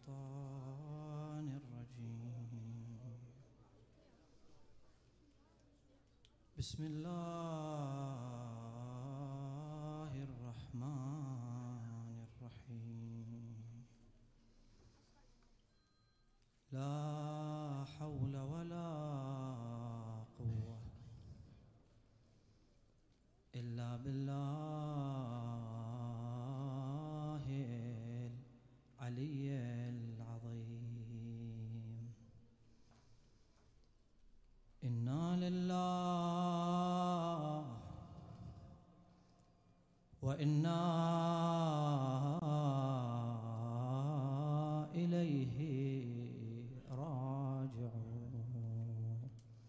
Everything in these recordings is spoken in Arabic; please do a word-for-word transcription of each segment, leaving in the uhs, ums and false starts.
الشيطان الرجيم. بسم الله الرحمن الرحيم. لا حول ولا قوة إلا بالله العلي العظيم. إنا لله وإنا إليه راجعون.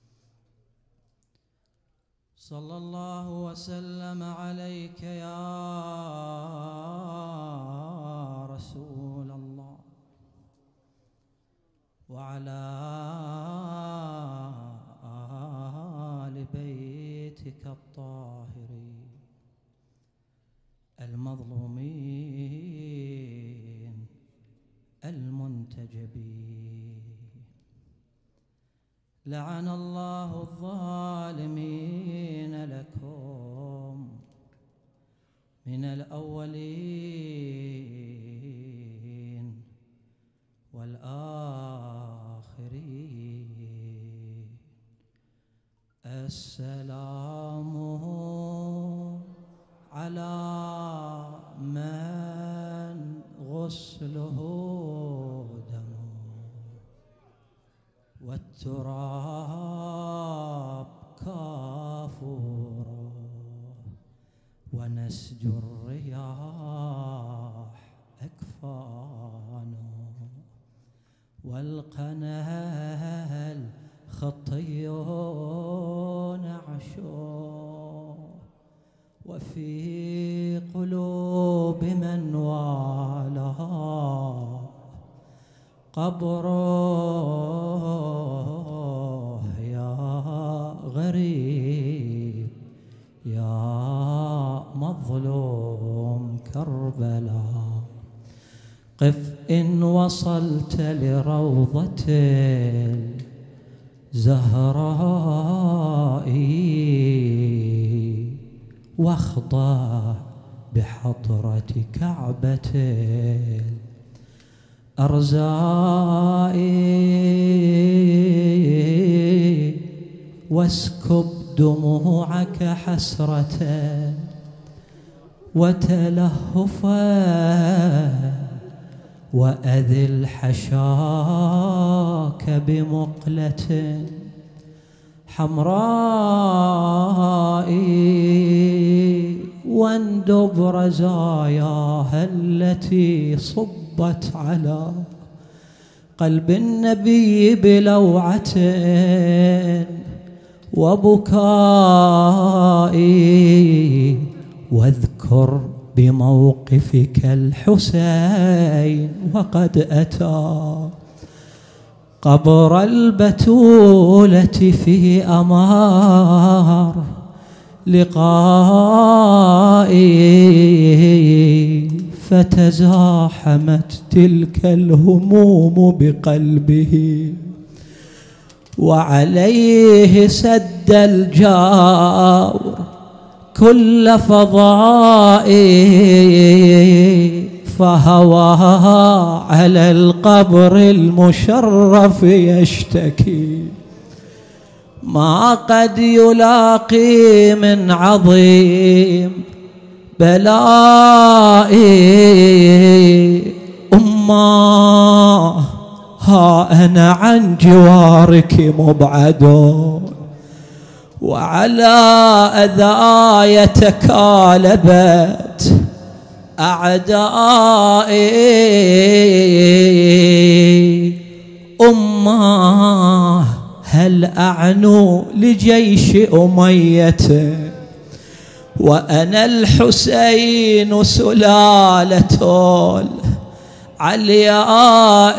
صلى الله وسلم عليك يا رسول الله وعلى آل بيتك الطاهرين المظلومين المنتجبين. لعن الله الظالمين لكم من الأولين والآخرين. السلام على من غسله دم والتراب كافور ونسج الرياح أكفان والقنا الخطي نعشو وفي قلوب من والاه قبره يا غريب يا مظلوم كربلاء. قف إن وصلت لروضة الزهراء واخضع بحضرة كعبة الأرزاء واسكب دموعك حسرة وتلهفا وأذل حشاك بمقلة حمراء واندب رزاياها التي صبت على قلب النبي بلوعة وبكاء. واذكر بموقفك الحسين وقد أتى قبر البتولة في أمار لقائي فتزاحمت تلك الهموم بقلبه وعليه سد الجار كل فضائي فهوى على القبر المشرف يشتكي ما قد يلاقي من عظيم بلائي. أماه ها أنا عن جوارك مبعد وعلى أذاي تكالبت أعدائي. أماه هل أعنو لجيش أمية وأنا الحسين سلالة العلياء.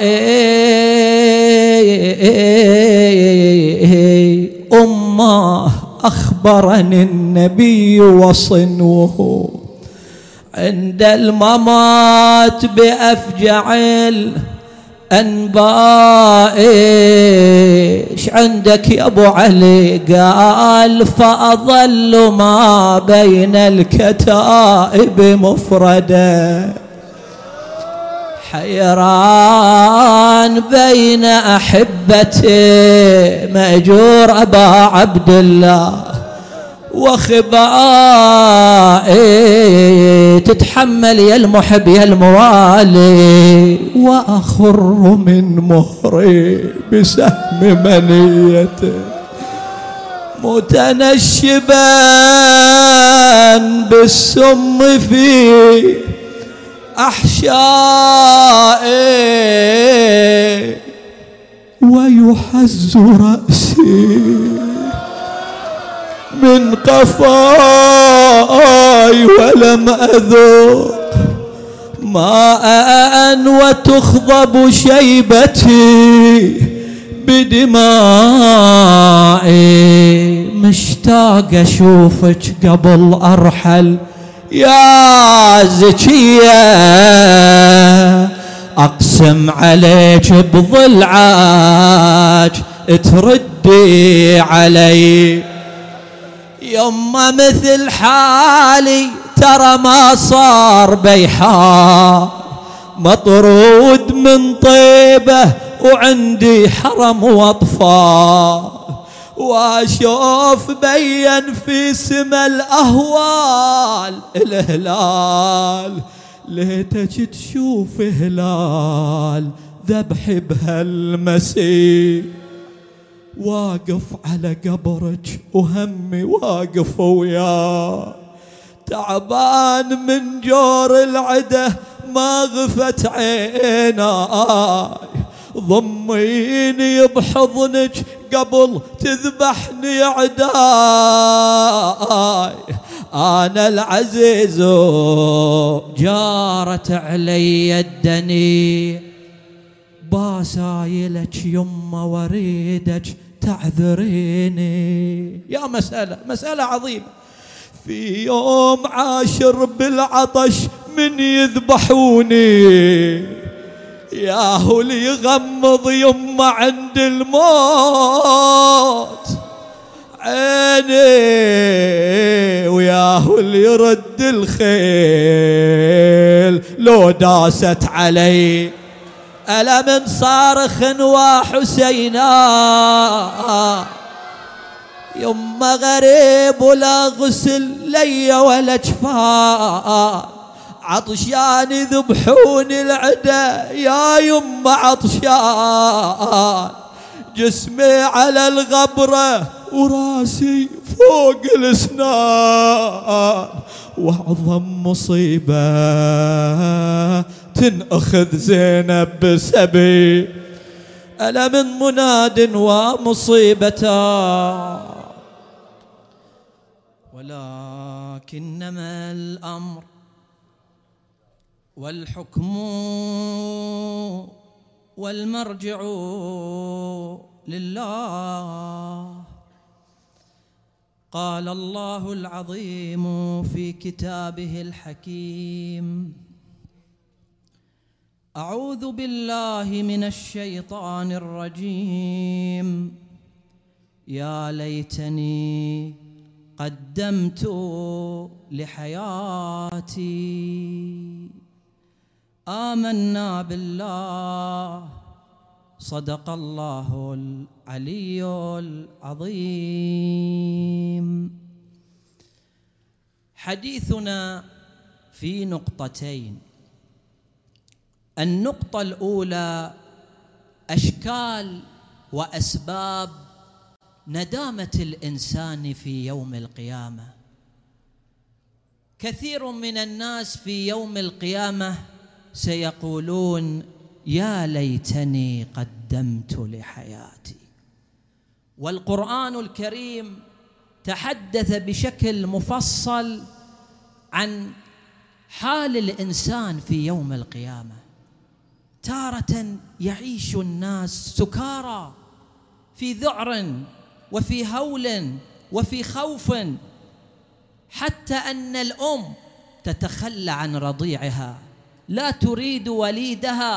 أماه أخبرني النبي وصنوه عند الممات بأفجع أنبائي إيش عندك يا أبو علي؟ قال فأظل ما بين الكتائب مفردة، حيران بين أحبتي مأجور أبا عبد الله، وخبائي تتحمل يا المحب يا الموالي، وأخر من مهري بسهم منيته متنشبا بالسم في أحشائي، ويحز رأسي من قفاي ولم أذوق ماء، وتخضب شيبتي بدمائي. مشتاق أشوفك قبل أرحل يا زكية، أقسم عليك بضلعك تردي علي. يما مثل حالي ترى ما صار بيحار، مطرود من طيبة وعندي حرم واطفال، واشوف بين في سما الاهوال الهلال. ليتك تشوف هلال ذبح بهالمسيح، واقف على قبرك وهمي واقف وياه، تعبان من جور العده ما غفت عيناي، ضميني بحضنك قبل تذبحني عداي. أنا العزيز جارت علي الدنيا، باسايلك يما وريدك تعذريني. يا مسألة مسألة عظيمة. في يوم عاشر بالعطش من يذبحوني، ياهو اللي يغمض يما عند الموت عيني، وياهو اللي يرد الخيل لو داست علي. ألم صارخ وحسينا، يما غريب ولا غسل لي ولا جفان، عطشان يذبحوني العدا يا يما عطشان، جسمي على الغبرة وراسي فوق الاسنان، واعظم مصيبة تنأخذ زينب بسبي. ألا من مناد ومصيبة، ولكنما الأمر والحكم والمرجع لله. قال الله العظيم في كتابه الحكيم: أعوذ بالله من الشيطان الرجيم، يا ليتني قدمت لحياتي. آمنا بالله، صدق الله العلي العظيم. حديثنا في نقطتين. النقطة الأولى: أشكال وأسباب ندامة الإنسان في يوم القيامة. كثير من الناس في يوم القيامة سيقولون: يا ليتني قدمت لحياتي. والقرآن الكريم تحدث بشكل مفصل عن حال الإنسان في يوم القيامة. تارة يعيش الناس سكارى في ذعر وفي هول وفي خوف، حتى أن الأم تتخلى عن رضيعها، لا تريد وليدها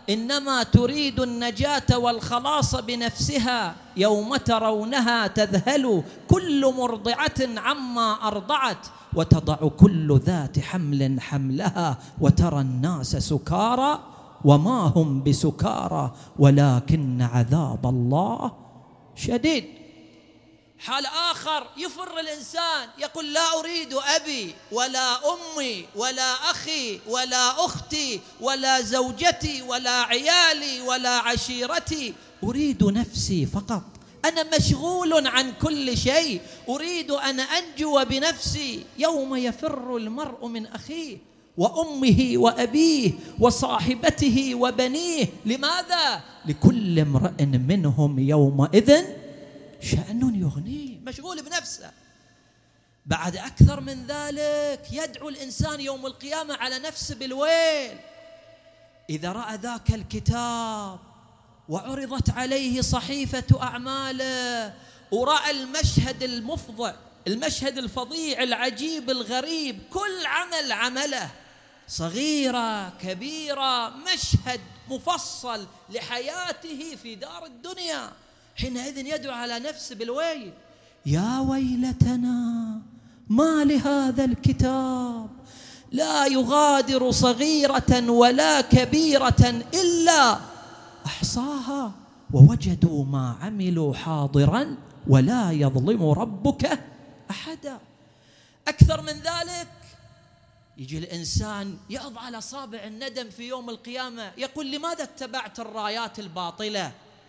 إنما تريد النجاة والخلاص بنفسها. يوم ترونها تذهل كل مرضعة عما أرضعت وتضع كل ذات حمل حملها وترى الناس سكارى وما هم بسكارى ولكن عذاب الله شديد. حال آخر يفر الإنسان يقول لا أريد أبي ولا أمي ولا أخي ولا أختي ولا زوجتي ولا عيالي ولا عشيرتي، أريد نفسي فقط، أنا مشغول عن كل شيء، أريد أن أنجو بنفسي. يوم يفر المرء من أخيه وأمه وأبيه وصاحبته وبنيه. لماذا؟ لكل امرئ منهم يومئذ شأن يغنيه، مشغول بنفسه. بعد أكثر من ذلك يدعو الإنسان يوم القيامة على نفسه بالويل إذا رأى ذاك الكتاب وعرضت عليه صحيفة أعماله ورأى المشهد المفضع، المشهد الفظيع العجيب الغريب، كل عمل عمله صغيرة كبيرة، مشهد مفصل لحياته في دار الدنيا. حينئذ يدعو على نفسه بالويل: يا ويلتنا ما لهذا الكتاب لا يغادر صغيرة ولا كبيرة إلا أحصاها ووجدوا ما عملوا حاضرا ولا يظلم ربك أحدا. أكثر من ذلك يجي الإنسان يقض على صابع الندم في يوم القيامة، يقول: لماذا اتبعت الرايات الباطلة،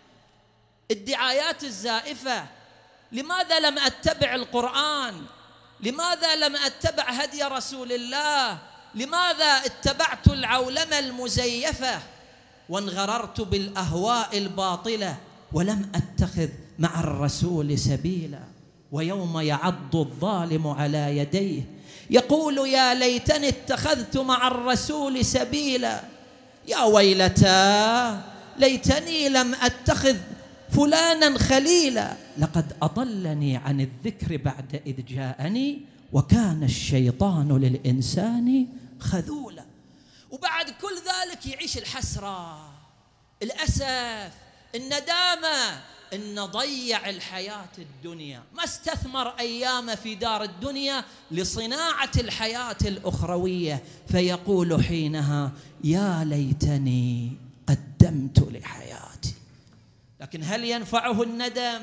الدعايات الزائفة؟ لماذا لم أتبع القرآن؟ لماذا لم أتبع هدي رسول الله؟ لماذا اتبعت العولمة المزيفة وانغررت بالأهواء الباطلة ولم أتخذ مع الرسول سبيلا؟ ويوم يعض الظالم على يديه يقول: يا ليتني اتخذت مع الرسول سبيلا، يا ويلتى ليتني لم أتخذ فلانا خليلا، لقد أضلني عن الذكر بعد إذ جاءني وكان الشيطان للإنسان خذولا. وبعد كل ذلك يعيش الحسرة، الأسف، الندامة إن ضيع الحياة الدنيا، ما استثمر أيام في دار الدنيا لصناعة الحياة الأخروية، فيقول حينها: يا ليتني قدمت لحياتي. لكن هل ينفعه الندم؟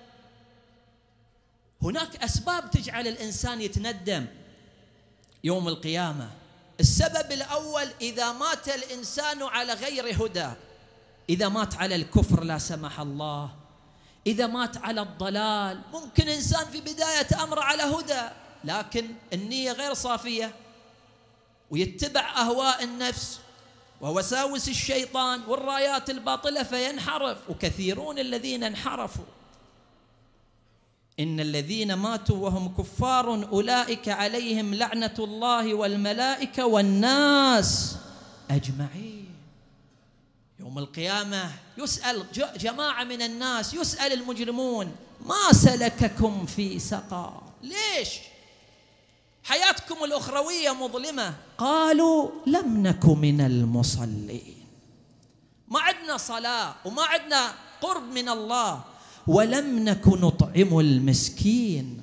هناك أسباب تجعل الإنسان يتندم يوم القيامة. السبب الأول: إذا مات الإنسان على غير هدى، إذا مات على الكفر لا سمح الله، إذا مات على الضلال. ممكن إنسان في بداية أمره على هدى لكن النية غير صافية ويتبع أهواء النفس ووساوس الشيطان والرايات الباطلة فينحرف، وكثيرون الذين انحرفوا. إن الذين ماتوا وهم كفار أولئك عليهم لعنة الله والملائكة والناس أجمعين. يوم القيامة يسأل جماعة من الناس، يسأل المجرمون: ما سلككم في سقر؟ ليش حياتكم الأخروية مظلمة؟ قالوا: لم نك من المصلين، ما عندنا صلاة وما عندنا قرب من الله، ولم نك نطعم المسكين،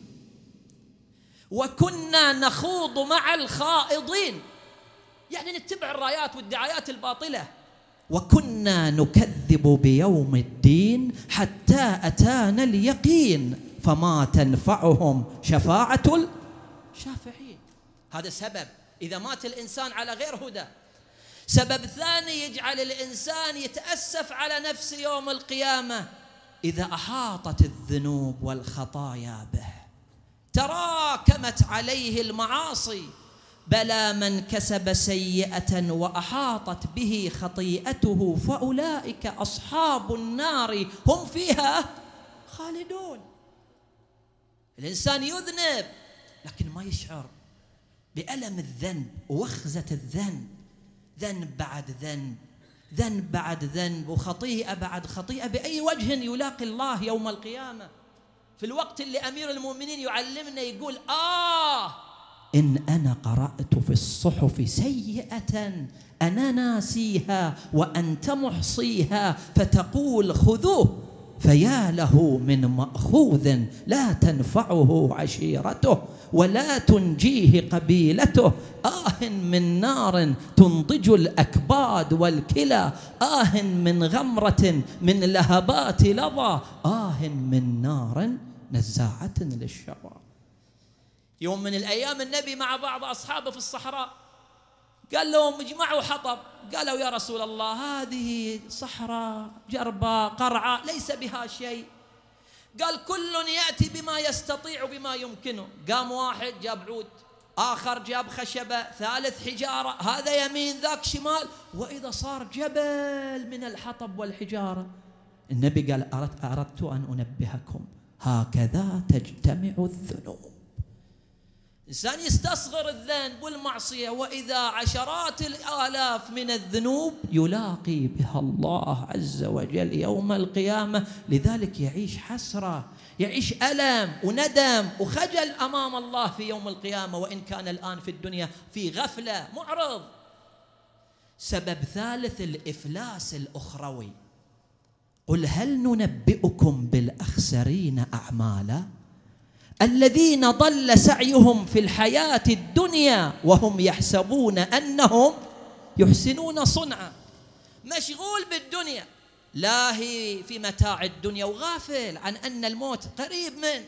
وكنا نخوض مع الخائضين، يعني نتبع الرايات والدعايات الباطلة، وكنا نكذب بيوم الدين حتى أتانا اليقين فما تنفعهم شفاعة الشافعين. هذا سبب إذا مات الإنسان على غير هدى. سبب ثاني يجعل الإنسان يتأسف على نفسه يوم القيامة: إذا أحاطت الذنوب والخطايا به، تراكمت عليه المعاصي. بلى من كسب سيئة وأحاطت به خطيئته فأولئك أصحاب النار هم فيها خالدون. الإنسان يذنب لكن ما يشعر بألم الذنب ووخزة الذنب، ذنب بعد ذنب، ذنب بعد ذنب، وخطيئة بعد خطيئة. بأي وجه يلاقي الله يوم القيامة؟ في الوقت اللي أمير المؤمنين يعلمنا يقول: آه إن أنا قرأت في الصحف سيئة أنا ناسيها وأنت محصيها، فتقول خذوه، فيا له من مأخوذ لا تنفعه عشيرته ولا تنجيه قبيلته. آه من نار تنضج الأكباد والكلى، آه من غمرة من لهبات لظى، آه من نار نزاعة للشوى. يوم من الأيام النبي مع بعض أصحابه في الصحراء قال لهم اجمعوا حطب. قالوا يا رسول الله هذه صحراء جربة قرعة ليس بها شيء. قال كل يأتي بما يستطيع بما يمكنه. قام واحد جاب عود، آخر جاب خشبة، ثالث حجارة، هذا يمين ذاك شمال، وإذا صار جبل من الحطب والحجارة. النبي قال أردت, أردت أن أنبهكم هكذا تجتمع الذنوب. إنسان يستصغر الذنب والمعصية، وإذا عشرات الآلاف من الذنوب يلاقي بها الله عز وجل يوم القيامة. لذلك يعيش حسرة، يعيش ألم وندم وخجل أمام الله في يوم القيامة، وإن كان الآن في الدنيا في غفلة معرض. سبب ثالث الإفلاس الأخروي. قل هل ننبئكم بالأخسرين أعمالا الذين ضل سعيهم في الحياة الدنيا وهم يحسبون أنهم يحسنون صنعا. مشغول بالدنيا، لاهي في متاع الدنيا وغافل عن أن الموت قريب منه،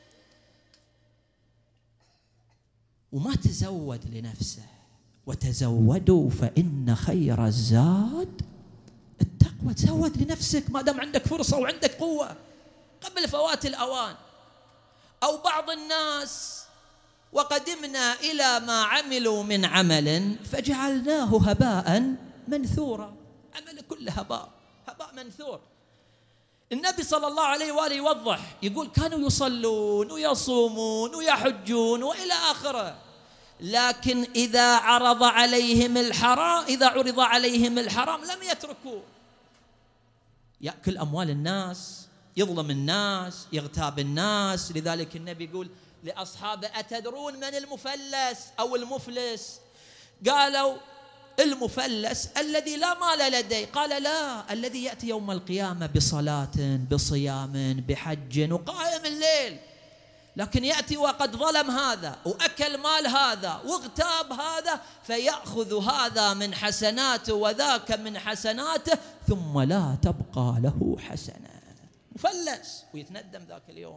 وما تزود لنفسه. وتزودوا فإن خير الزاد التقوى. تزود لنفسك ما دام عندك فرصة وعندك قوة قبل فوات الأوان. أو بعض الناس وقدمنا إلى ما عملوا من عمل فجعلناه هباء منثورا. عمل كله هباء هباء منثور. النبي صلى الله عليه وآله يوضح، يقول كانوا يصلون ويصومون ويحجون وإلى آخره، لكن إذا عرض عليهم الحرام إذا عرض عليهم الحرام لم يتركوه. يأكل أموال الناس، يظلم الناس، يغتاب الناس. لذلك النبي يقول لأصحابه أتدرون من المفلس أو المفلس؟ قالوا المفلس الذي لا مال لديه. قال لا، الذي يأتي يوم القيامة بصلاة بصيام بحج وقائم الليل، لكن يأتي وقد ظلم هذا وأكل مال هذا واغتاب هذا، فيأخذ هذا من حسناته وذاك من حسناته ثم لا تبقى له حسنة. مفلس ويتندم ذاك اليوم.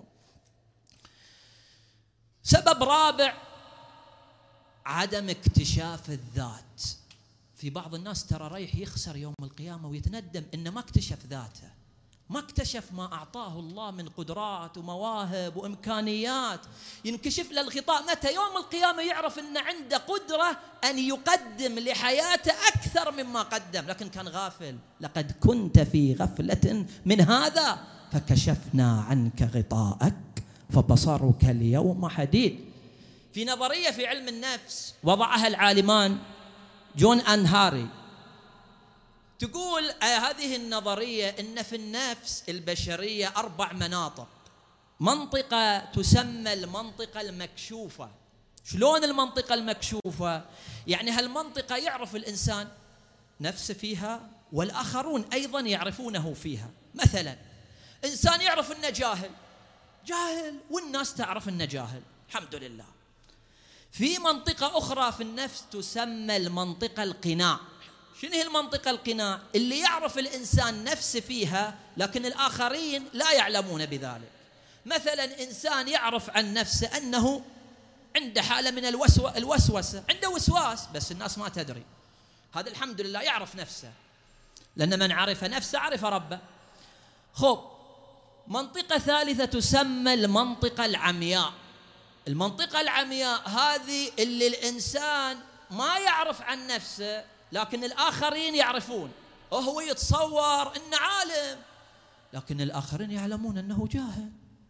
سبب رابع عدم اكتشاف الذات. في بعض الناس ترى ريح يخسر يوم القيامة ويتندم إنه ما اكتشف ذاته، ما اكتشف ما أعطاه الله من قدرات ومواهب وإمكانيات. ينكشف له الغطاء متى؟ يوم القيامة يعرف أن عنده قدرة أن يقدم لحياته أكثر مما قدم، لكن كان غافل. لقد كنت في غفلة من هذا فكشفنا عنك غطاءك فبصرك اليوم حديد. في نظرية في علم النفس وضعها العالمان جون أنهاري، تقول هذه النظرية إن في النفس البشرية أربع مناطق. منطقة تسمى المنطقة المكشوفة. شلون المنطقة المكشوفة؟ يعني هالمنطقة يعرف الإنسان نفسه فيها والآخرون أيضا يعرفونه فيها. مثلا إنسان يعرف أنه جاهل جاهل والناس تعرف أنه جاهل، الحمد لله. في منطقة أخرى في النفس تسمى المنطقة القناع. شنو هي المنطقة القناع؟ اللي يعرف الإنسان نفسه فيها لكن الآخرين لا يعلمون بذلك. مثلا إنسان يعرف عن نفسه أنه عنده حالة من الوسو... الوسوسة، عنده وسواس بس الناس ما تدري. هذا الحمد لله يعرف نفسه، لأن من عرف نفسه عرف ربه. خب، منطقة ثالثة تسمى المنطقة العمياء. المنطقة العمياء هذه اللي الإنسان ما يعرف عن نفسه لكن الآخرين يعرفون، وهو يتصور أنه عالم لكن الآخرين يعلمون أنه جاهل.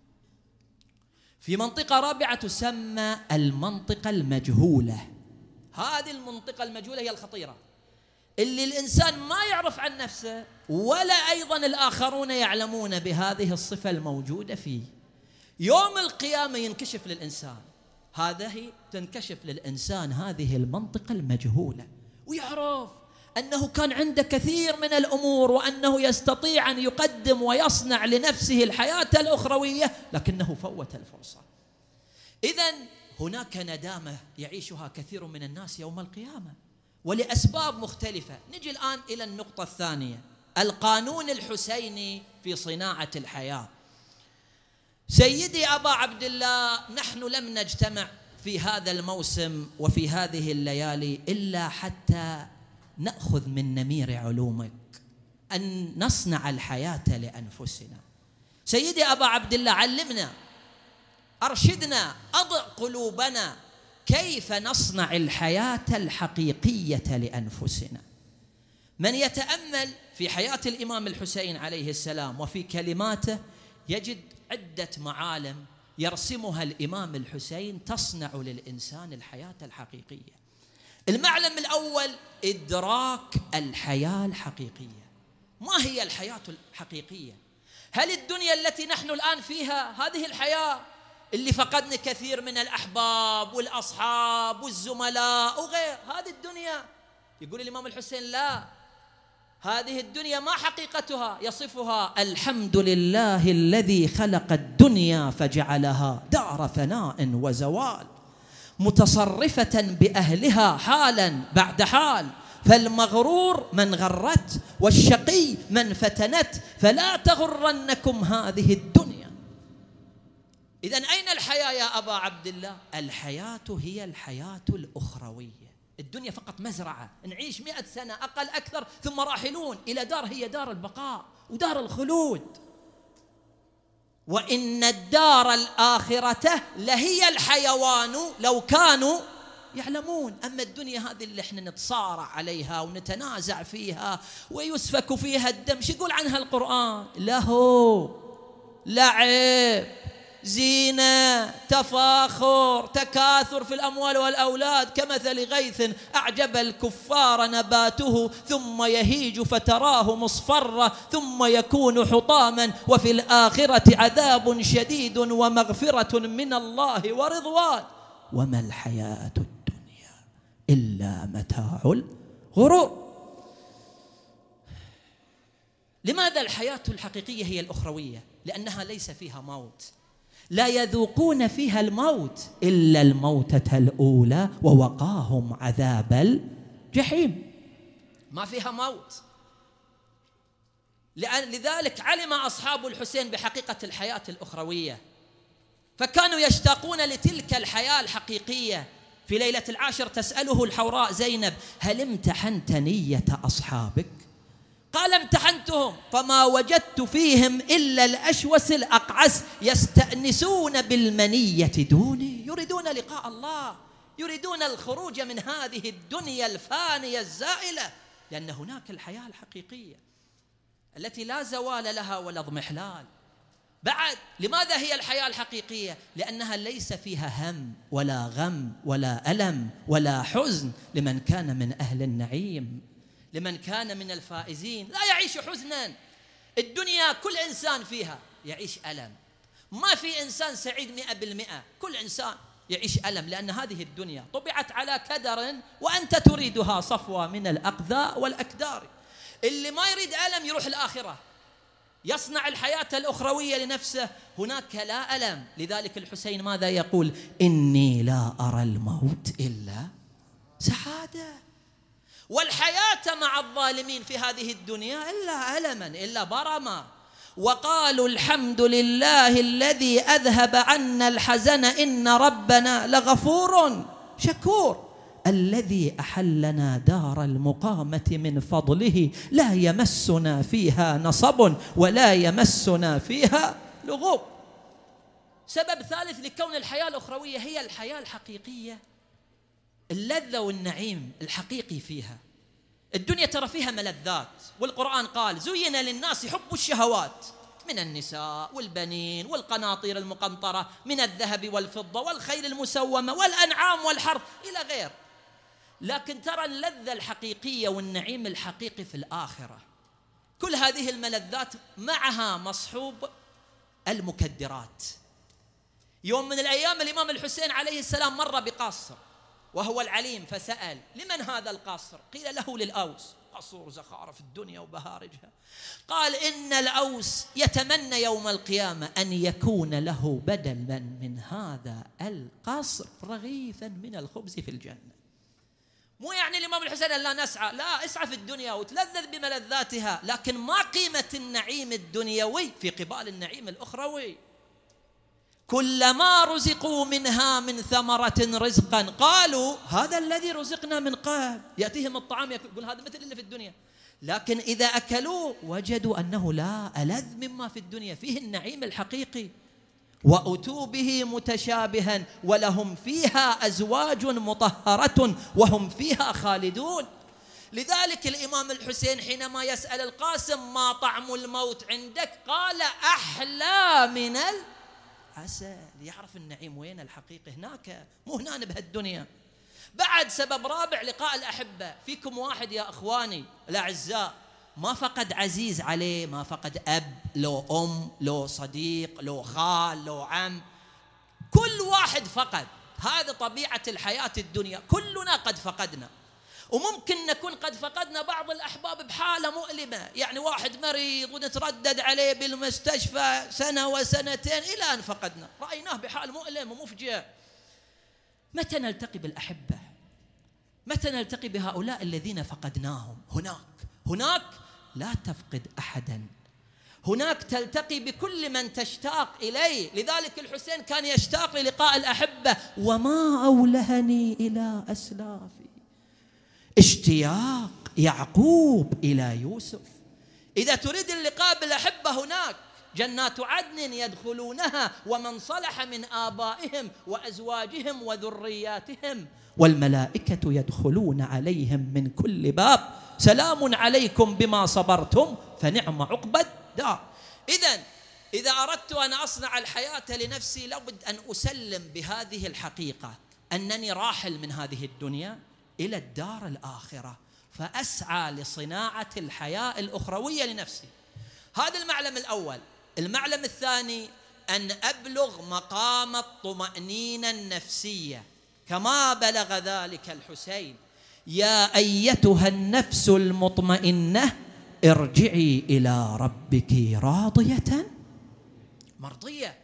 في منطقة رابعة تسمى المنطقة المجهولة. هذه المنطقة المجهولة هي الخطيرة، اللي الإنسان ما يعرف عن نفسه ولا أيضا الآخرون يعلمون بهذه الصفة الموجودة فيه. يوم القيامة ينكشف للإنسان هذه تنكشف للإنسان هذه المنطقة المجهولة، ويعرف أنه كان عنده كثير من الأمور، وأنه يستطيع أن يقدم ويصنع لنفسه الحياة الأخروية، لكنه فوت الفرصة. إذن هناك ندامة يعيشها كثير من الناس يوم القيامة، ولأسباب مختلفة. نجي الآن إلى النقطة الثانية، القانون الحسيني في صناعة الحياة. سيدي أبا عبد الله، نحن لم نجتمع في هذا الموسم وفي هذه الليالي إلا حتى نأخذ من نمير علومك أن نصنع الحياة لأنفسنا. سيدي أبا عبد الله، علمنا، أرشدنا، أضع قلوبنا كيف نصنع الحياة الحقيقية لأنفسنا. من يتأمل في حياة الإمام الحسين عليه السلام وفي كلماته يجد عدة معالم يرسمها الإمام الحسين تصنع للإنسان الحياة الحقيقية. المعلم الأول إدراك الحياة الحقيقية. ما هي الحياة الحقيقية؟ هل الدنيا التي نحن الآن فيها هذه الحياة اللي فقدنا كثير من الأحباب والأصحاب والزملاء وغير هذه الدنيا؟ يقول الإمام الحسين لا، هذه الدنيا ما حقيقتها، يصفها الحمد لله الذي خلق الدنيا فجعلها دار فناء وزوال، متصرفة بأهلها حالا بعد حال، فالمغرور من غرت والشقي من فتنت، فلا تغرنكم هذه الدنيا. إذن أين الحياة يا أبا عبد الله؟ الحياة هي الحياة الأخروية. الدنيا فقط مزرعة، نعيش مئة سنة أقل أكثر ثم راحلون إلى دار هي دار البقاء ودار الخلود. وإن الدار الآخرة لهي الحيوان لو كانوا يعلمون. أما الدنيا هذه اللي احنا نتصارع عليها ونتنازع فيها ويسفك فيها الدم، شو يقول عنها القرآن؟ له لعب، زينة، تفاخر، تكاثر في الأموال والأولاد، كمثل غيث أعجب الكفار نباته ثم يهيج فتراه مصفرا ثم يكون حطاما وفي الآخرة عذاب شديد ومغفرة من الله ورضوان وما الحياة الدنيا إلا متاع الغرور. لماذا الحياة الحقيقية هي الأخروية؟ لأنها ليس فيها موت، لا يذوقون فيها الموت إلا الموتة الأولى ووقاهم عذاب الجحيم. ما فيها موت. لأن لذلك علم أصحاب الحسين بحقيقة الحياة الأخروية، فكانوا يشتاقون لتلك الحياة الحقيقية. في ليلة العاشر تسأله الحوراء زينب: هل امتحنت نية أصحابك؟ قال: امتحنتهم فما وجدت فيهم إلا الأشوس الأقعس يستأنسون بالمنية دوني، يريدون لقاء الله، يريدون الخروج من هذه الدنيا الفانية الزائلة، لأن هناك الحياة الحقيقية التي لا زوال لها ولا اضمحلال. بعد لماذا هي الحياة الحقيقية؟ لأنها ليس فيها هم ولا غم ولا ألم ولا حزن لمن كان من أهل النعيم، لمن كان من الفائزين. لا يعيش حزنا. الدنيا كل إنسان فيها يعيش ألم، ما في إنسان سعيد مئة بالمئة، كل إنسان يعيش ألم، لأن هذه الدنيا طبعت على كدر وأنت تريدها صفوة من الأقذى والأكدار. اللي ما يريد ألم يروح الآخرة، يصنع الحياة الأخروية لنفسه، هناك لا ألم. لذلك الحسين ماذا يقول؟ إني لا أرى الموت إلا سعادة، والحياة مع الظالمين في هذه الدنيا إلا ألما إلا برما. وقالوا الحمد لله الذي أذهب عنا الحزن إن ربنا لغفور شكور، الذي أحلنا دار المقامة من فضله لا يمسنا فيها نصب ولا يمسنا فيها لغوب. سبب ثالث لكون الحياة الأخروية هي الحياة الحقيقية، اللذة والنعيم الحقيقي فيها. الدنيا ترى فيها ملذات، والقرآن قال: زين للناس حب الشهوات من النساء والبنين والقناطير المقنطرة من الذهب والفضة والخيل المسومة والأنعام والحرث إلى غير. لكن ترى اللذة الحقيقية والنعيم الحقيقي في الآخرة. كل هذه الملذات معها مصحوب المكدرات. يوم من الأيام الإمام الحسين عليه السلام مر بقصر وهو العليم، فسأل: لمن هذا القصر؟ قيل له: للأوس. قصور زخارف الدنيا وبهارجها. قال: إن الأوس يتمنى يوم القيامة أن يكون له بدلا من هذا القصر رغيفا من الخبز في الجنة. مو يعني الإمام الحسين لا نسعى، لا، اسعى في الدنيا وتلذذ بملذاتها، لكن ما قيمة النعيم الدنيوي في قبال النعيم الأخروي. كلما رزقوا منها من ثمرة رزقا قالوا هذا الذي رزقنا من قبل. يأتيهم الطعام يقول هذا مثل اللي في الدنيا، لكن إذا أكلوه وجدوا أنه لا ألذ مما في الدنيا، فيه النعيم الحقيقي. وأتوا به متشابها ولهم فيها أزواج مطهرة وهم فيها خالدون. لذلك الإمام الحسين حينما يسأل القاسم: ما طعم الموت عندك؟ قال: أحلى من العسل. يعرف النعيم وين الحقيقي، هناك، مو هنا بهالدنيا. بعد سبب رابع: لقاء الأحبة. فيكم واحد يا أخواني الأعزاء ما فقد عزيز عليه، ما فقد أب، لو أم، لو صديق، لو خال، لو عم، كل واحد فقد. هذا طبيعة الحياة الدنيا، كلنا قد فقدنا. وممكن نكون قد فقدنا بعض الأحباب بحالة مؤلمة، يعني واحد مريض ونتردد عليه بالمستشفى سنة وسنتين إلى أن فقدنا، رأيناه بحال مؤلم ومفجع. متى نلتقي بالأحبة؟ متى نلتقي بهؤلاء الذين فقدناهم؟ هناك هناك لا تفقد أحدا، هناك تلتقي بكل من تشتاق إليه. لذلك الحسين كان يشتاق للقاء الأحبة. وما أولهني إلى أسلافي اشتياق يعقوب إلى يوسف. إذا تريد اللقاء بالأحبة هناك جنات عدن يدخلونها ومن صلح من آبائهم وأزواجهم وذرياتهم والملائكة يدخلون عليهم من كل باب سلام عليكم بما صبرتم فنعم عقبى الدار. إذن إذا أردت أن أصنع الحياة لنفسي لابد أن أسلم بهذه الحقيقة أنني راحل من هذه الدنيا إلى الدار الآخرة، فأسعى لصناعة الحياة الأخروية لنفسي. هذا المعلم الأول. المعلم الثاني أن أبلغ مقام الطمأنينة النفسية كما بلغ ذلك الحسين: يا أيتها النفس المطمئنة ارجعي إلى ربك راضية مرضية.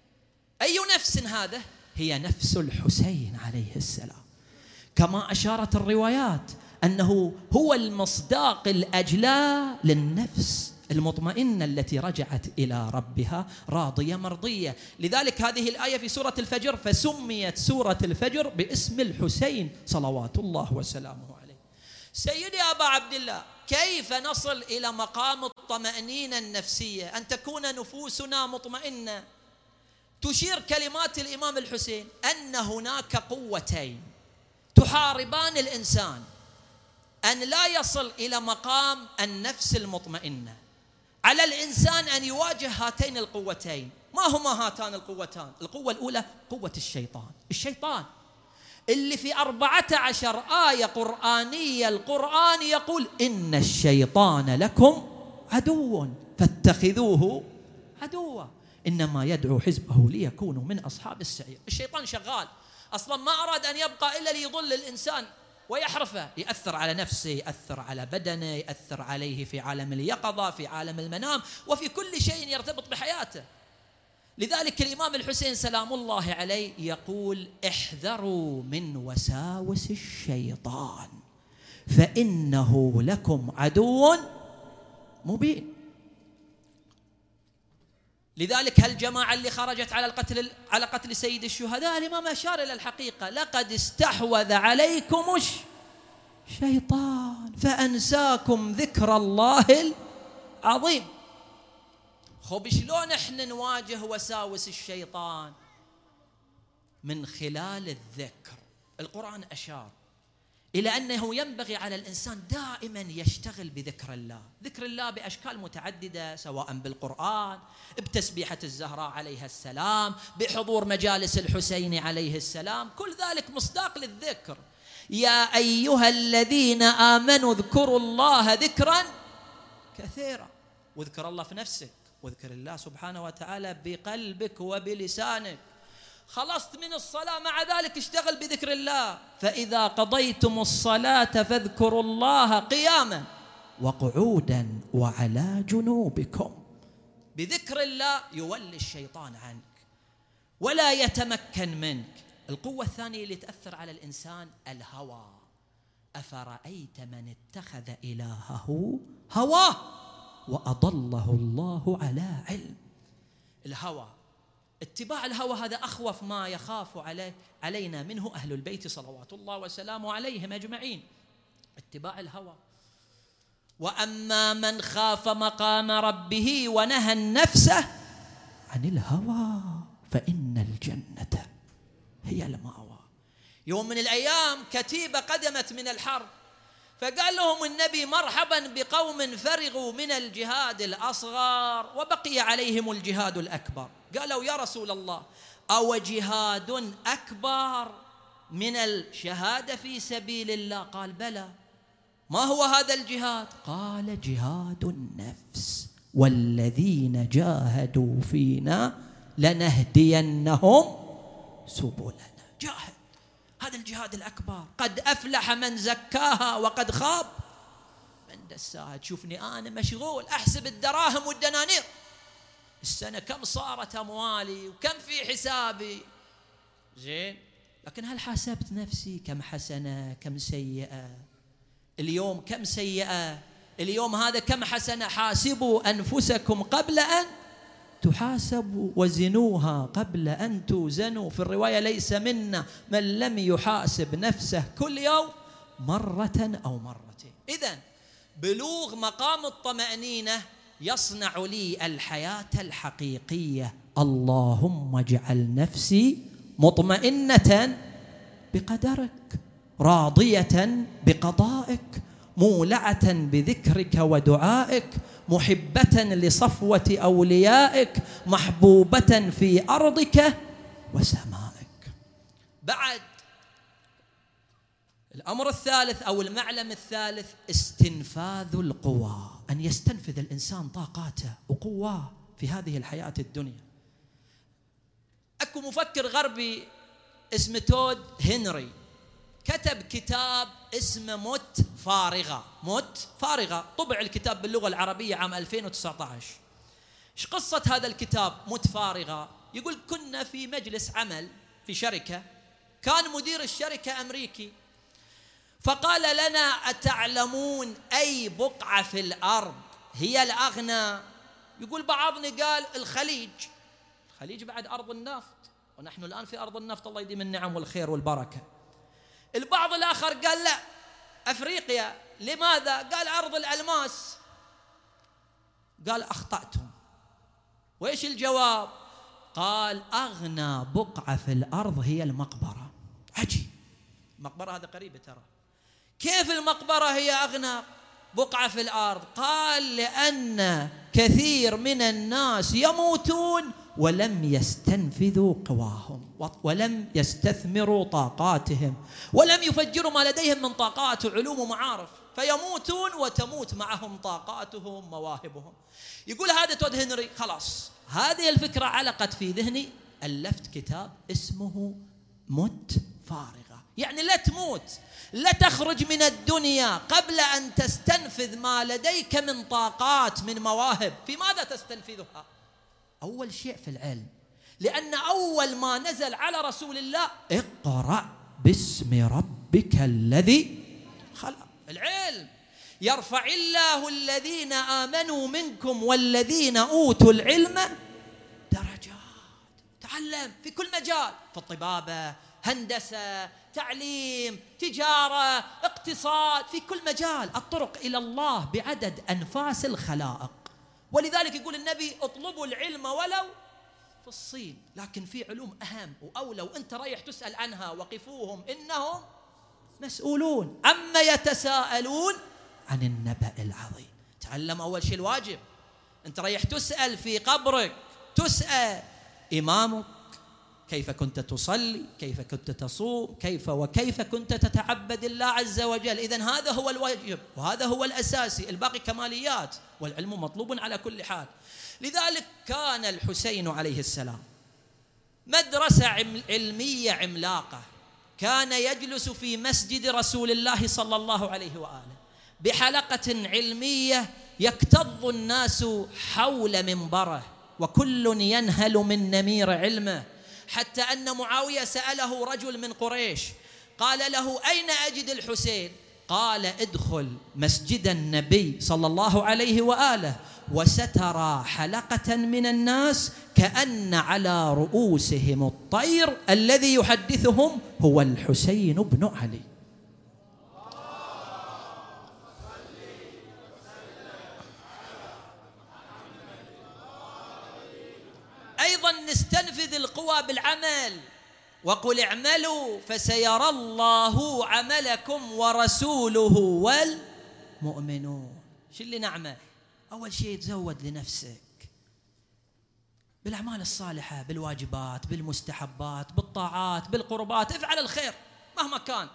أي نفس هذا؟ هي نفس الحسين عليه السلام، كما أشارت الروايات أنه هو المصداق الأجلى للنفس المطمئنة التي رجعت إلى ربها راضية مرضية. لذلك هذه الآية في سورة الفجر فسميت سورة الفجر باسم الحسين صلوات الله وسلامه عليه. سيدي أبا عبد الله، كيف نصل إلى مقام الطمأنينة النفسية، أن تكون نفوسنا مطمئنة؟ تشير كلمات الإمام الحسين أن هناك قوتين تحاربان الإنسان أن لا يصل إلى مقام النفس المطمئنة. على الإنسان أن يواجه هاتين القوتين. ما هما هاتان القوتان؟ القوة الأولى قوة الشيطان. الشيطان اللي في أربعة عشر آية قرآنية القرآن يقول: إن الشيطان لكم عدو فاتخذوه عدوا إنما يدعو حزبه ليكونوا من أصحاب السعير. الشيطان شغال أصلا، ما أراد أن يبقى إلا ليضل الإنسان ويحرفه، يأثر على نفسه، يأثر على بدنه، يأثر عليه في عالم اليقظة، في عالم المنام، وفي كل شيء يرتبط بحياته. لذلك الإمام الحسين سلام الله عليه يقول: احذروا من وساوس الشيطان فإنه لكم عدو مبين. لذلك هالجماعة اللي خرجت على القتل على قتل سيد الشهداء، الإمام أشار إلى الحقيقة: لقد استحوذ عليكم الشيطان فأنساكم ذكر الله العظيم. خب شلون احنا نواجه وساوس الشيطان؟ من خلال الذكر. القرآن أشار إلى أنه ينبغي على الإنسان دائما يشتغل بذكر الله. ذكر الله بأشكال متعددة، سواء بالقرآن، بتسبيحة الزهراء عليها السلام، بحضور مجالس الحسين عليه السلام، كل ذلك مصداق للذكر. يا أيها الذين آمنوا اذكروا الله ذكرا كثيرا. واذكر الله في نفسك، واذكر الله سبحانه وتعالى بقلبك وبلسانك. خلصت من الصلاة مع ذلك اشتغل بذكر الله. فإذا قضيتم الصلاة فاذكروا الله قياما وقعودا وعلى جنوبكم. بذكر الله يولي الشيطان عنك ولا يتمكن منك. القوة الثانية اللي تأثر على الإنسان الهوى. أفرأيت من اتخذ إلهه هواه وأضله الله على علم. الهوى، اتباع الهوى هذا أخوف ما يخاف عليه علينا منه أهل البيت صلوات الله وسلامه عليهم أجمعين، اتباع الهوى. وأما من خاف مقام ربه ونهى النفس عن الهوى فإن الجنة هي المأوى. يوم من الأيام كتيبة قدمت من الحرب، فقال لهم النبي مرحبا بقوم فرغوا من الجهاد الأصغر وبقي عليهم الجهاد الأكبر. قالوا يا رسول الله أو جهاد أكبر من الشهادة في سبيل الله؟ قال بلى. ما هو هذا الجهاد؟ قال جهاد النفس، والذين جاهدوا فينا لنهدينهم سبلنا. جاهد، هذا الجهاد الأكبر. قد أفلح من زكاها وقد خاب من دساها. تشوفني أنا مشغول أحسب الدراهم والدنانير، السنة كم صارت أموالي وكم في حسابي، زين، لكن هل حاسبت نفسي كم حسنة كم سيئة؟ اليوم كم سيئة؟ اليوم هذا كم حسنة؟ حاسبوا أنفسكم قبل أن تحاسبوا وزنوها قبل أن توزنوا. في الرواية ليس منا من لم يحاسب نفسه كل يوم مرة أو مرتين. إذن بلوغ مقام الطمأنينة يصنع لي الحياة الحقيقية. اللهم اجعل نفسي مطمئنة بقدرك، راضية بقضائك، مولعة بذكرك ودعائك، محبة لصفوة أوليائك، محبوبة في أرضك وسمائك. بعد الأمر الثالث أو المعلم الثالث استنفاذ القوى، أن يستنفذ الإنسان طاقاته وقواه في هذه الحياة الدنيا. أكو مفكر غربي اسمه تود هنري كتب كتاب اسمه مت فارغة. مت فارغة طبع الكتاب باللغة العربية عام ألفين وتسعة عشر. إيش قصة هذا الكتاب مت فارغة؟ يقول كنا في مجلس عمل في شركة، كان مدير الشركة أمريكي، فقال لنا أتعلمون أي بقعة في الأرض هي الأغنى؟ يقول بعضنا قال الخليج. الخليج بعد أرض النفط، ونحن الآن في أرض النفط، الله يديم النعم والخير والبركة. البعض الآخر قال لا أفريقيا. لماذا؟ قال أرض الألماس. قال أخطأتم. وإيش الجواب؟ قال أغنى بقعة في الأرض هي المقبرة. عجيب، المقبرة هذا قريبة ترى. كيف المقبرة هي أغنى بقعة في الأرض؟ قال لأن كثير من الناس يموتون ولم يستنفذوا قواهم ولم يستثمروا طاقاتهم ولم يفجروا ما لديهم من طاقات وعلوم ومعارف، فيموتون وتموت معهم طاقاتهم مواهبهم. يقول هذا تود هنري خلاص هذه الفكرة علقت في ذهني، ألفت كتاب اسمه مت فارغة. يعني لا تموت، لا تخرج من الدنيا قبل أن تستنفذ ما لديك من طاقات من مواهب. في ماذا تستنفذها؟ أول شيء في العلم، لأن أول ما نزل على رسول الله اقرأ باسم ربك الذي خلق. العلم يرفع الله الذين آمنوا منكم والذين أوتوا العلم درجات. تعلم في كل مجال، في الطبابة، هندسة، تعليم، تجارة، اقتصاد، في كل مجال. الطرق إلى الله بعدد أنفاس الخلائق. ولذلك يقول النبي اطلبوا العلم ولو في الصين. لكن في علوم أهم وأولى وأنت رايح تسأل عنها، وقفوهم إنهم مسؤولون عما يتساءلون عن النبأ العظيم. تعلم أول شيء الواجب. أنت رايح تسأل في قبرك، تسأل إمامك كيف كنت تصلي، كيف كنت تصوم، كيف وكيف كنت تتعبد الله عز وجل. إذن هذا هو الواجب وهذا هو الأساسي، الباقي كماليات، والعلم مطلوب على كل حال. لذلك كان الحسين عليه السلام مدرسة علمية عملاقة، كان يجلس في مسجد رسول الله صلى الله عليه وآله بحلقة علمية يكتظ الناس حول منبره وكل ينهل من نمير علمه، حتى أن معاوية سأله رجل من قريش قال له: أين أجد الحسين؟ قال: ادخل مسجد النبي صلى الله عليه وآله وسترى حلقة من الناس كأن على رؤوسهم الطير، الذي يحدثهم هو الحسين بن علي. أيضا نستنفذ القوى بالعمل، وقل اعملوا فسيرى الله عملكم ورسوله والمؤمنون. شو اللي نعمل؟ أول شيء تزود لنفسك بالأعمال الصالحة، بالواجبات، بالمستحبات، بالطاعات، بالقربات، افعل الخير مهما كان.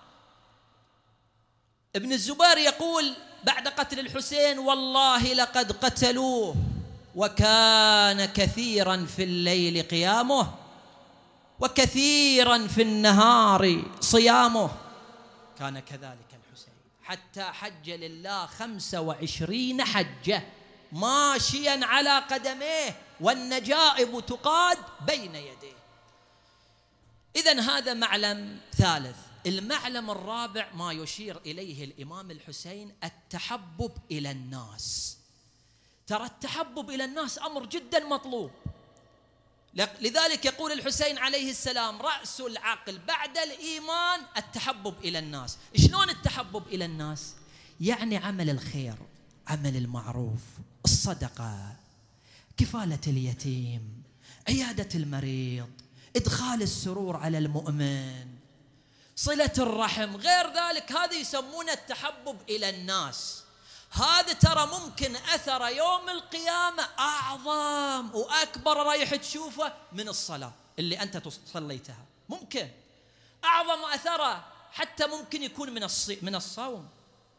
ابن الزبير يقول بعد قتل الحسين: والله لقد قتلوه وكان كثيرا في الليل قيامه وكثيرا في النهار صيامه. كان كذلك الحسين حتى حج لله خمسة وعشرين حجة ماشيا على قدميه والنجائب تقاد بين يديه. إذن هذا معلم ثالث. المعلم الرابع ما يشير إليه الإمام الحسين: التحبب إلى الناس. ترى التحبب إلى الناس أمر جدا مطلوب، لذلك يقول الحسين عليه السلام: رأس العقل بعد الإيمان التحبب إلى الناس. شلون التحبب إلى الناس؟ يعني عمل الخير، عمل المعروف، الصدقة، كفالة اليتيم، عيادة المريض، إدخال السرور على المؤمن، صلة الرحم، غير ذلك. هذا يسمونه التحبب إلى الناس. هذا ترى ممكن أثر يوم القيامة أعظم وأكبر رايح تشوفه من الصلاة اللي أنت صليتها، ممكن أعظم أثره، حتى ممكن يكون من من الصوم.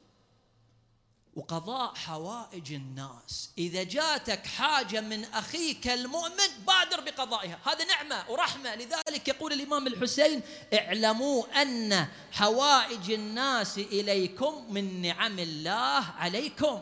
وقضاء حوائج الناس، إذا جاتك حاجة من أخيك المؤمن بادر بقضائها، هذا نعمة ورحمة. لذلك يقول الإمام الحسين: اعلموا أن حوائج الناس إليكم من نعم الله عليكم،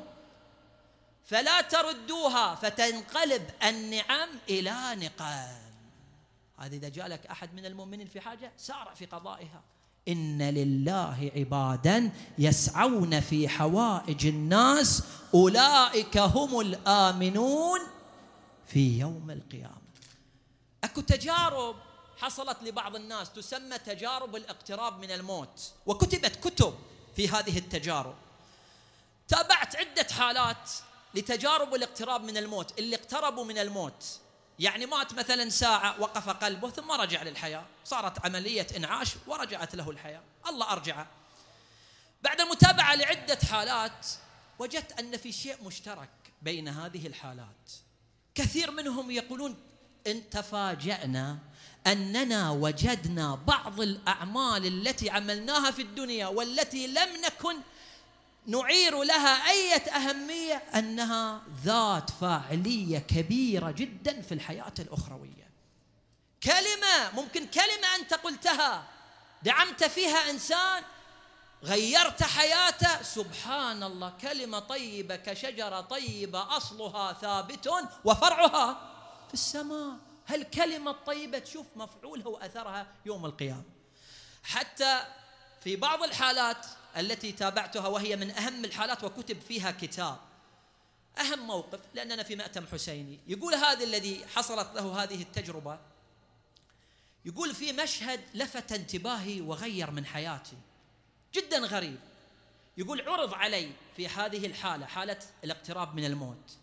فلا تردوها فتنقلب النعم إلى نقام. هذا إذا جاء لك أحد من المؤمنين في حاجة سارع في قضائها. إن لله عبادا يسعون في حوائج الناس أولئك هم الآمنون في يوم القيامة. أكو تجارب حصلت لبعض الناس تسمى تجارب الاقتراب من الموت، وكتبت كتب في هذه التجارب. تابعت عدة حالات لتجارب الاقتراب من الموت، اللي اقتربوا من الموت، يعني مات مثلا ساعة وقف قلبه ثم رجع للحياة، صارت عملية إنعاش ورجعت له الحياة، الله أرجعه. بعد المتابعة لعدة حالات وجدت أن في شيء مشترك بين هذه الحالات. كثير منهم يقولون: إن تفاجأنا أننا وجدنا بعض الأعمال التي عملناها في الدنيا والتي لم نكن نعير لها أي أهمية أنها ذات فاعلية كبيرة جدا في الحياة الأخروية. كلمة، ممكن كلمة أنت قلتها دعمت فيها إنسان غيرت حياته، سبحان الله، كلمة طيبة كشجرة طيبة أصلها ثابت وفرعها في السماء. هالكلمة الطيبة تشوف مفعولها وأثرها يوم القيامة. حتى في بعض الحالات التي تابعتها، وهي من أهم الحالات وكتب فيها كتاب، أهم موقف، لأننا في مأتم حسيني، يقول هذا الذي حصلت له هذه التجربة، يقول: في مشهد لفت انتباهي وغير من حياتي جدا غريب. يقول: عرض علي في هذه الحالة، حالة الاقتراب من الموت،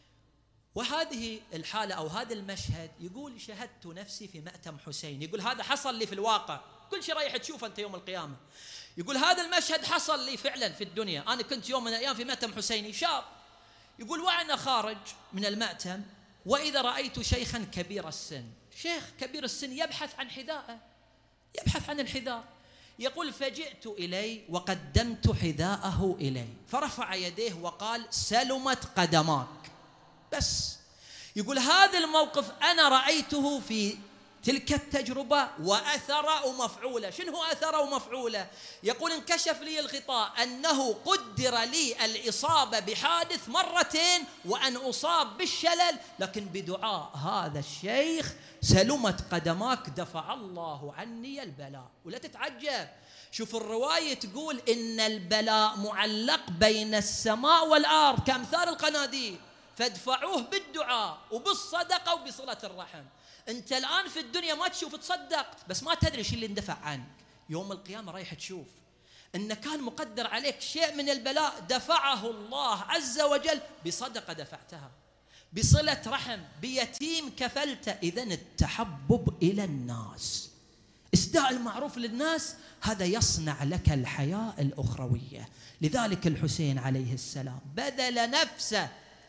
وهذه الحالة أو هذا المشهد، يقول: شهدت نفسي في مأتم حسين. يقول: هذا حصل لي في الواقع، كل شيء رايح تشوفه أنت يوم القيامة. يقول: هذا المشهد حصل لي فعلا في الدنيا، أنا كنت يوم من الأيام في مأتم حسيني شاب. يقول: وأنا خارج من المأتم وإذا رأيت شيخا كبير السن، شيخ كبير السن يبحث عن حذاءه، يبحث عن الحذاء. يقول: فجئت إليه وقدمت حذاءه إليه، فرفع يديه وقال: سلمت قدماك. بس يقول: هذا الموقف أنا رأيته في تلك التجربة وأثر ومفعولة. شنو هو أثر ومفعولة؟ يقول انكشف لي الغطاء أنه قدر لي الإصابة بحادث مرتين وأن أصاب بالشلل، لكن بدعاء هذا الشيخ سلمت قدماك دفع الله عني البلاء. ولا تتعجب، شوف الرواية تقول إن البلاء معلق بين السماء والأرض كأمثال القناديل، فادفعوه بالدعاء وبالصدقة وبصلة الرحم. أنت الآن في الدنيا ما تشوف تصدقت، بس ما تدري شو اللي اندفع عنك. يوم القيامة رايح تشوف إن كان مقدر عليك شيء من البلاء دفعه الله عز وجل بصدقة دفعتها، بصلة رحم، بيتيم كفلته. إذن التحبب إلى الناس، إسداء المعروف للناس، هذا يصنع لك الحياة الأخروية. لذلك الحسين عليه السلام بذل نفسه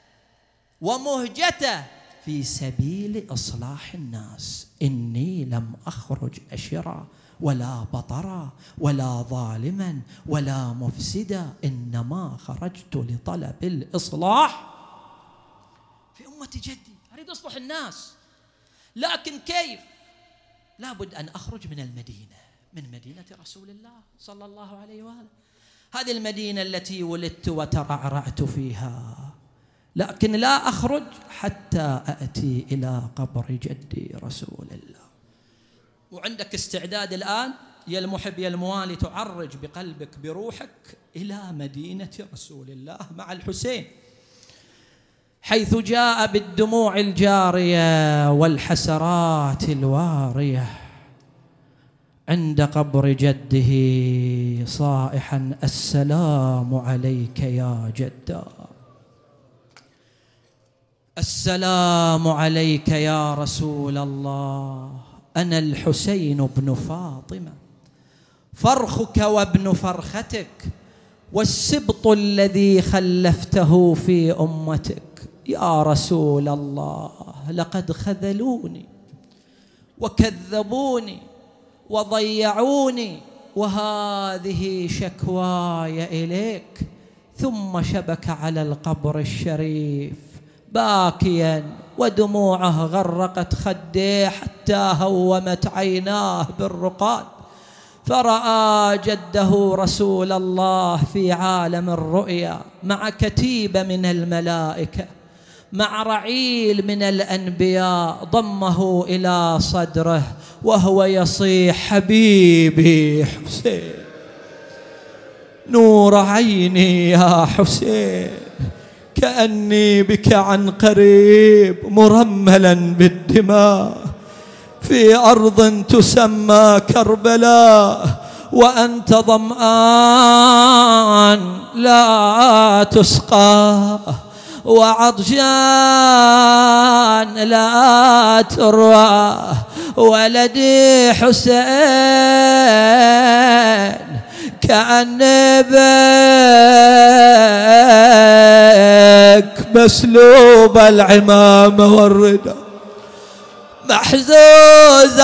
ومهجته في سبيل إصلاح الناس. إني لم أخرج أشرا ولا بطرا ولا ظالما ولا مفسدا، إنما خرجت لطلب الإصلاح في أمة جدي. أريد أصلح الناس، لكن كيف؟ لابد أن أخرج من المدينة، من مدينة رسول الله صلى الله عليه وآله. هذه المدينة التي ولدت وترعرعت فيها، لكن لا أخرج حتى أأتي إلى قبر جدي رسول الله. وعندك استعداد الآن يا المحب يا الموالي تعرج بقلبك بروحك إلى مدينة رسول الله مع الحسين، حيث جاء بالدموع الجارية والحسرات الوارية عند قبر جده صائحا السلام عليك يا جدا، السلام عليك يا رسول الله، أنا الحسين بن فاطمة، فرخك وابن فرختك، والسبط الذي خلفته في أمتك. يا رسول الله، لقد خذلوني وكذبوني وضيعوني، وهذه شكواي إليك. ثم شبك على القبر الشريف باكيا ودموعه غرقت خديه حتى هومت عيناه بالرقاد، فرأى جده رسول الله في عالم الرؤيا مع كتيبة من الملائكة، مع رعيل من الأنبياء، ضمه إلى صدره وهو يصيح حبيبي حسين، نور عيني يا حسين، كأني بك عن قريب مرملا بالدماء في أرض تسمى كربلاء، وأنت ظمآن لا تسقى وعطشان لا تروى، ولدي حسين كأن بك مسلوب العمامة والردى، محزوز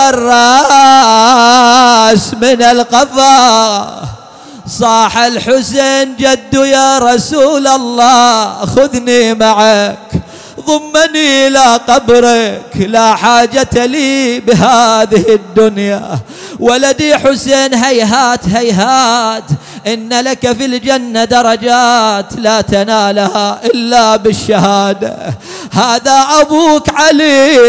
الراس من القفا، صاح الحسين جد يا رسول الله، خذني معك ضمني إلى قبرك، لا حاجة لي بهذه الدنيا، ولدي حسين هيهات هيهات، إن لك في الجنة درجات لا تنالها إلا بالشهادة، هذا أبوك علي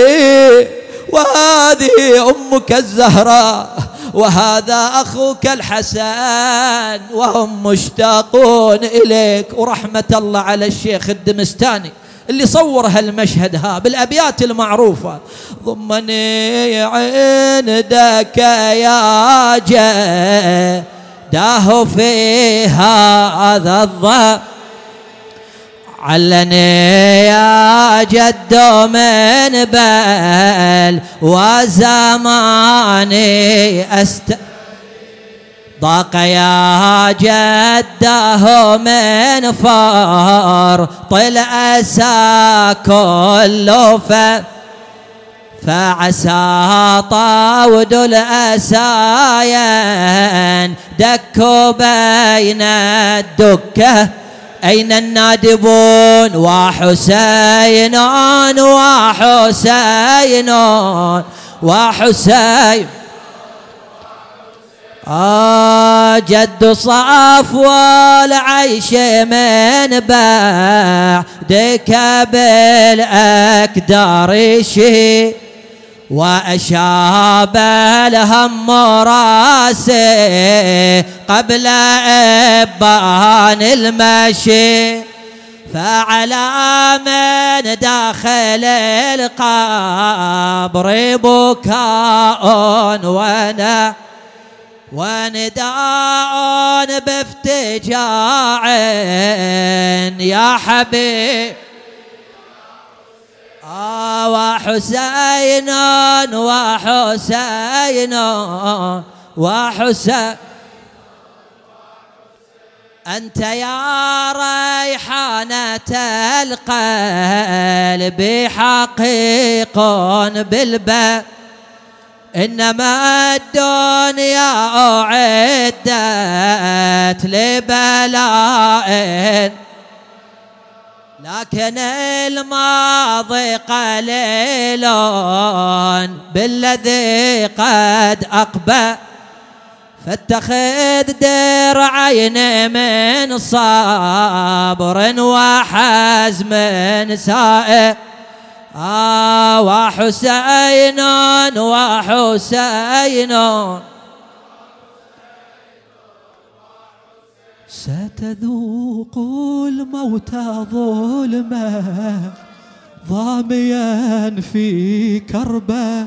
وهذه أمك الزهراء وهذا أخوك الحسن، وهم مشتاقون إليك. ورحمة الله على الشيخ الدمستاني اللي صور هالمشهد ها بالأبيات المعروفة، ضمني عندك يا جداه في هذا الظهر، علني يا جد من بل وزماني أست ضاق يا جده من فرط الأسى كله ف فعسى طاود الأساين دكوا بين الدكة، أين النادبون وحسين وحسين وحسين آه جد صفوة العيش من بعدك بالأكدار شي وأشاب الهم راسي قبل إبان المشي فعلى من داخل القبر بكاء وانا ونداء بافتجاع يا حبيب آه وحسين وحسين وحسين أنت يا ريحانة القلب حقيق بالباب إنما الدنيا أعدت لبلاء لكن الماضي قليل بالذي قد أقبل فاتخذ درعين من صبر وحزم سائر آه وحسين وحسين ستذوق الموت ظلما ظاميا في كربه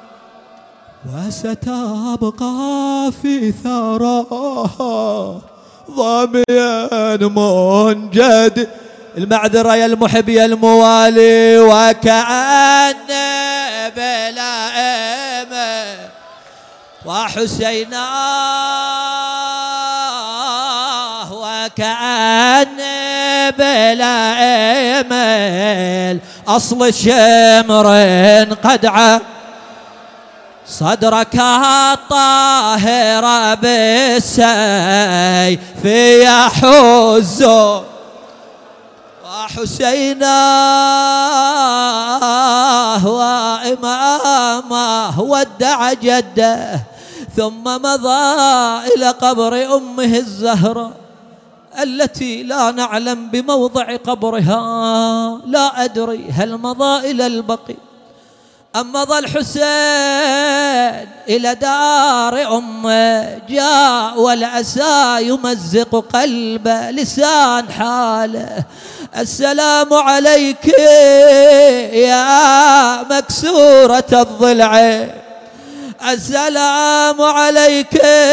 وستبقى في ثراها ظاميا منجد. المعذرة يا المحب يا الموالي وكأن بلا إمام وحسينا وكأن بلا إمام أصل شمر قد عا صدرك الطاهر بالسيف يحز وحسينا وإمامه ودع جده ثم مضى إلى قبر أمه الزهراء التي لا نعلم بموضع قبرها. لا أدري هل مضى إلى البقيع أم مضى الحسين إلى دار أمه. جاء والأسى يمزق قلبه لسان حاله السلام عليك يا مكسورة الضلع السلام عليك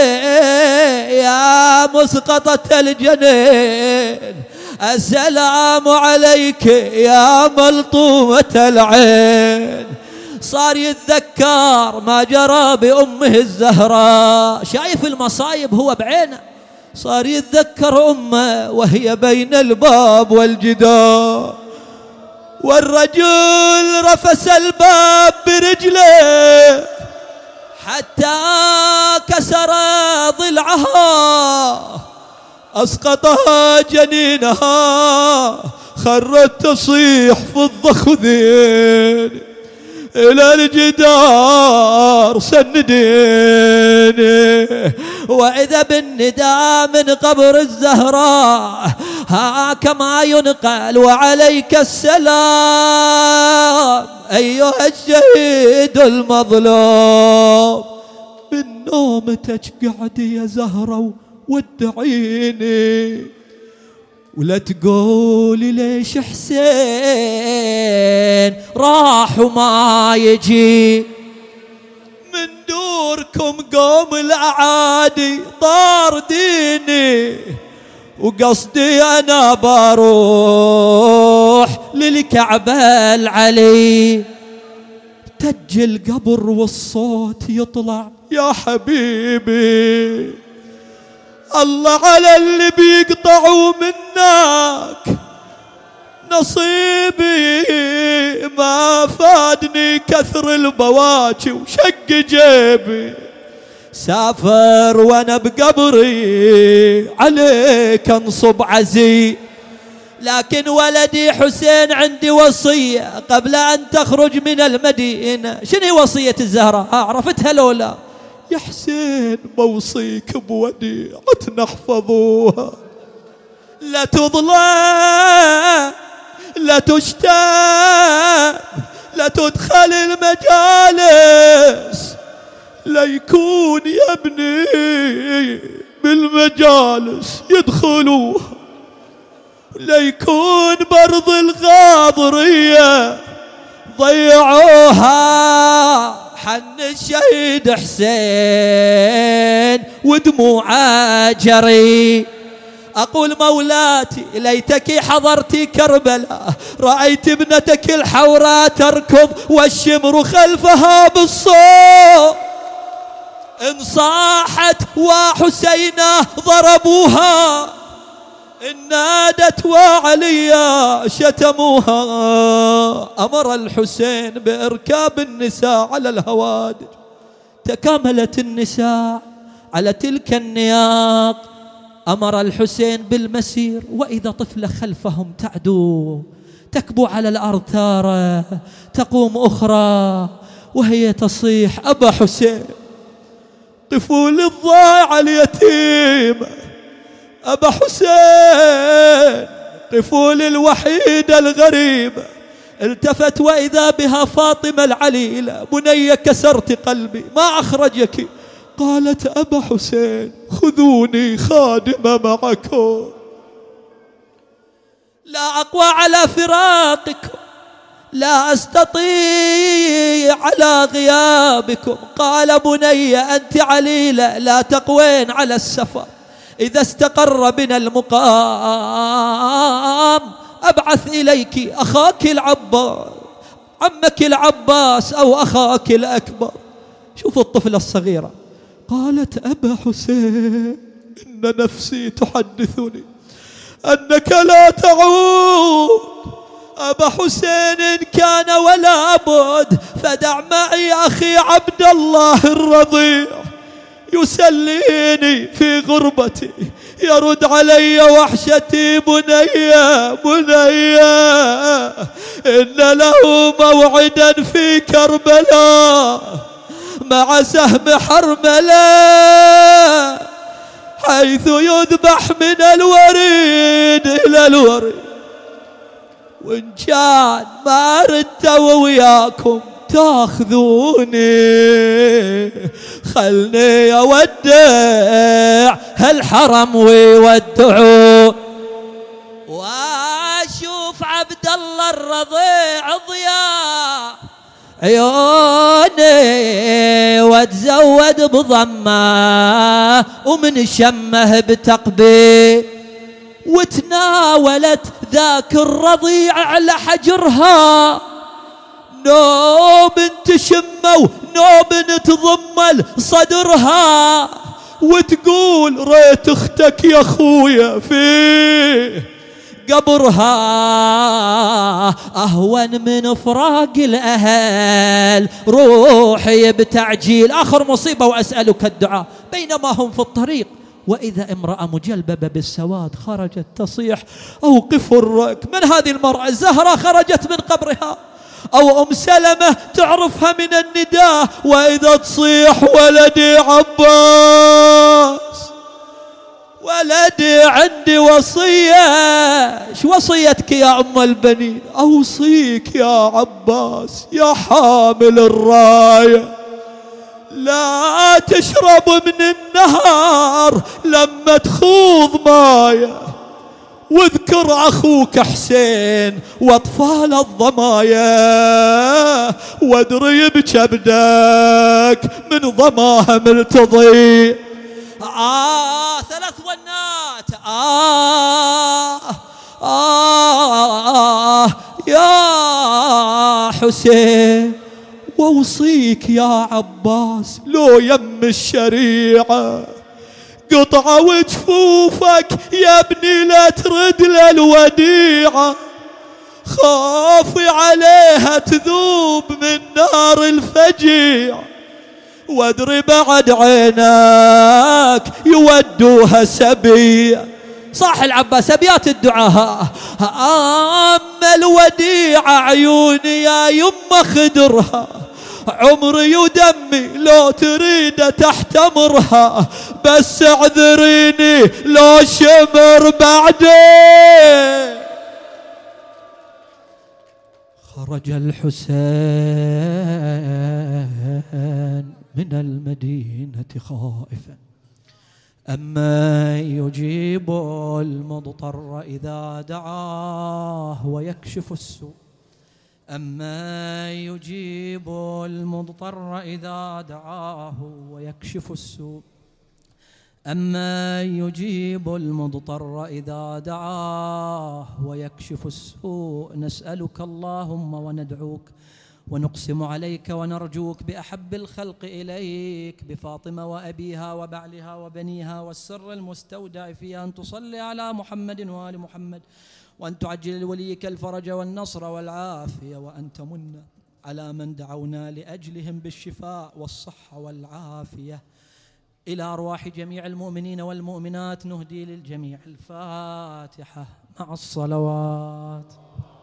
يا مسقطة الجنين السلام عليك يا ملطومة العين. صار يتذكر ما جرى بأمه الزهراء شايف المصايب هو بعينه. صار يتذكر أمه وهي بين الباب والجدار والرجل رفس الباب برجله حتى كسر ضلعها أسقطها جنينها خرت تصيح في الضخذين إلى الجدار سنديني وإذا بالنداء من قبر الزهراء ها كما ينقل وعليك السلام أيها الشهيد المظلوم. من نومتك قعد يا زهرة ودعيني ولا تقولي ليش حسين راح وما يجي. من دوركم قوم الأعادي طارديني وقصدي أنا بروح للكعبة العلي. تج القبر والصوت يطلع يا حبيبي الله على اللي بيقطعوا منك نصيبي ما فادني كثر البواكي وشق جيبي. سافر وانا بقبري عليك انصب عزي لكن ولدي حسين عندي وصية قبل أن تخرج من المدينة. شنو وصية الزهراء؟ عرفتها لولا؟ يا حسين بوصيك بوديعة نحفظوها، لا تظلم لا تشتم لا تدخل المجالس، لا يكون يا ابني بالمجالس يدخلوها، لا يكون برض الغاضرية ضيعوها. حن الشهيد حسين ودموعه جري. أقول مولاتي ليتك حضرت كربلاء، رأيت ابنتك الحوراء تركض والشمر خلفها بالصوت، إن صاحت وحسينة ضربوها، إن نادت وعليا شتموها. أمر الحسين بإركاب النساء على الهوادج، تكاملت النساء على تلك النياق. أمر الحسين بالمسير، وإذا طفلة خلفهم تعدو تكبو على الأرض تارة، تقوم أخرى وهي تصيح أبا حسين، طفول الضائع اليتيم، أبا حسين طفول الوحيدة الغريبة. التفت وإذا بها فاطمة العليلة، بني كسرت قلبي ما أخرجك؟ قالت أبا حسين خذوني خادمة معكم، لا أقوى على فراقكم، لا أستطيع على غيابكم. قال بني أنت عليلة لا تقوين على السفر، إذا استقر بنا المقام أبعث إليك أخاك العباس، عمك العباس أو أخاك الأكبر. شوفوا الطفلة الصغيرة، قالت أبا حسين إن نفسي تحدثني أنك لا تعود. أبا حسين إن كان ولا بد فدع معي أخي عبد الله الرضيع يسليني في غربتي، يرد علي وحشتي. بنيا بنيا إن له موعدا في كربلاء مع سهم حرملة، حيث يذبح من الوريد إلى الوريد. وإن كان ما ردت وياكم تاخذوني، خلني أودع هالحرم ويودعوا، واشوف عبد الله الرضيع ضياء عيوني، واتزود بضمه ومن شمه بتقبيل. وتناولت ذاك الرضيع على حجرها، نوب تشمه ونوب تضمل صدرها، وتقول ريت اختك يا خويا فيه قبرها أهون من فراق الأهل، روحي بتعجيل آخر مصيبة وأسألك الدعاء. بينما هم في الطريق وإذا امرأة مجلببة بالسواد خرجت تصيح أوقفوا الركب. من هذه المرأة؟ الزهراء خرجت من قبرها، أو أم سلمة تعرفها من النداء، وإذا تصيح ولدي عباس ولدي عندي وصية. شو وصيتك يا أم البنين؟ أوصيك يا عباس يا حامل الراية لا تشرب من النهار لما تخوض مايه، واذكر أخوك حسين وأطفال الضمايا، وادري بكبدك من ضماها ملتضي. آه ثلاث ونات. آه آه يا حسين، ووصيك يا عباس لو يم الشريعة قطعة وجفوفك يا ابني لا ترد للوديعة، خافي عليها تذوب من نار الفجيع، وادري بعد عينك يودوها سبيع. صاح العباس أبيات الدعاء. أما الوديعة عيوني يا يمه خدرها، عمري ودمي لو تريد تحتمرها، بس اعذريني لو شمر بعدين. خرج الحسين من المدينة خائفا، أما يجيب المضطر إذا دعاه ويكشف السوء، أما يجيب المضطر إذا دعاه ويكشف السوء، أما يجيب المضطر إذا دعاه ويكشف السوء. نسألك اللهم وندعوك ونقسم عليك ونرجوك بأحب الخلق إليك، بفاطمة وأبيها وبعلها وبنيها والسر المستودع فيها، أن تصلي على محمد وآل محمد، وأن تعجل لوليك الفرج والنصر والعافية، وأن تمن على من دعونا لأجلهم بالشفاء والصحة والعافية. إلى أرواح جميع المؤمنين والمؤمنات نهدي للجميع الفاتحة مع الصلوات.